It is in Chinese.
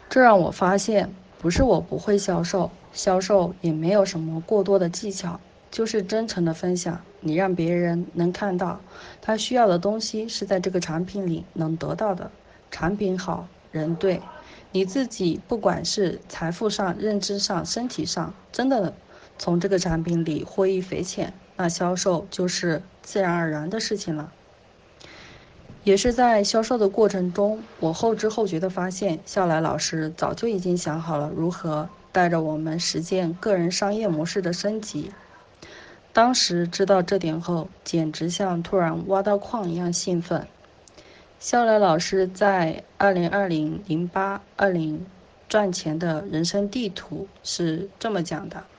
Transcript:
这让我发现，不是我不会销售，销售也没有什么过多的技巧，就是真诚的分享。你让别人能看到，他需要的东西是在这个产品里能得到的。产品好，人对，你自己不管是财富上、认知上、身体上，真的从这个产品里获益匪浅，那销售就是自然而然的事情了。也是在销售的过程中，我后知后觉地发现，笑来老师早就已经想好了如何带着我们实践个人商业模式的升级。当时知道这点后，简直像突然挖到矿一样兴奋。笑来老师在2020-08-20赚钱的人生地图是这么讲的：